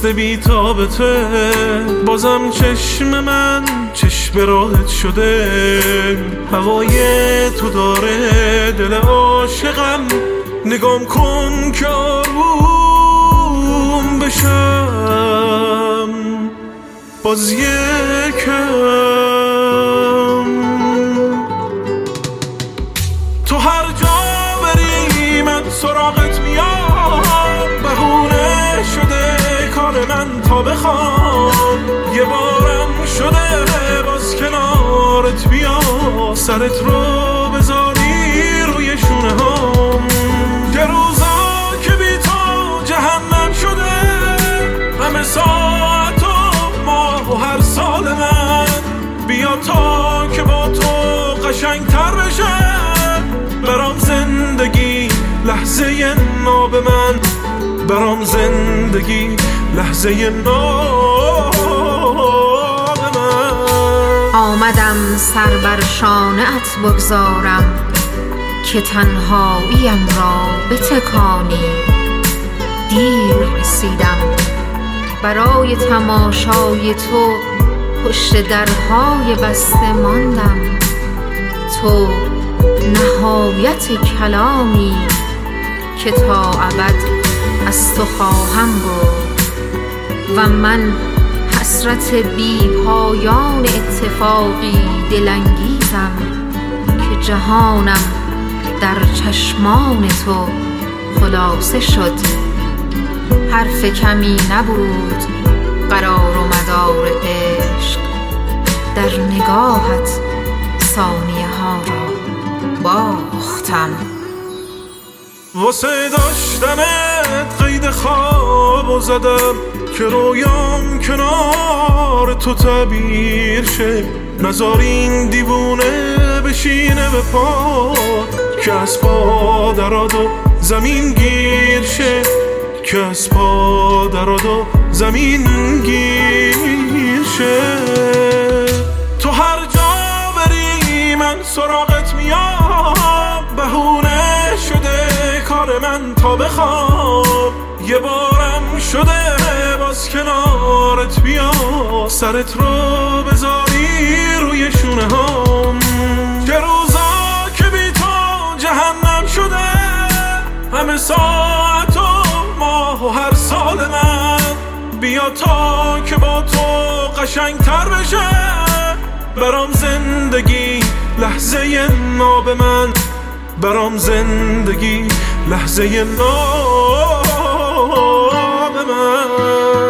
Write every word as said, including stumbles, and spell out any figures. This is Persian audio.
دست بی تابته، بازم چشم من چشم راحت شده. هوای تو داره دل عاشقم، نگام کن که آروم بشم باز یکم. تو هر جا بری من سراغت میام، بهونه شده کار من تا بخوام. یه بارم شده باز کنارت بیام، سرت رو بذاری روی شونه هام. یه روزا که بی تو جهنم شده، همه ساعت و ماه و هر سال من. بیا تا که با تو قشنگ تر بشه برام زندگی، لحظه ناب من. برام زندگی لحظه ناب من. آمدم سر بر شانه‌ات بگذارم که تنهاییم را بتکانی. دیر رسیدم برای تماشای تو، پشت درهای بسته ماندم. تو نهایت کلامی که تا ابد از تو خواهم بود، و من حسرت بی پایان اتفاقی دلانگیزم که جهانم در چشمان تو خلاصه شد. حرف کمی نبود قرار و مدار عشق، در نگاهت ثانیه ها را باختم. واسه داشتنت قید خواب و زدم که رویام کنار تو تعبیر شه. نذار این دیوونه بشینه به پا، که از پا دراد و زمین گیر شه. که از پا دراد و زمین گیر شه. تو هر جا بری من سراغت میام، بهونه شده کار من تا بخوام. یه بارم شده باز کنارت بیام، سرت رو بذاری روی شونه هام. یه روزا که بی تو جهنم شده، همه ساعت و ماه و هر سال من. بیا تا که با تو قشنگ تر بشه برام زندگی، لحظه ناب من. برام زندگی لحظه ناب من.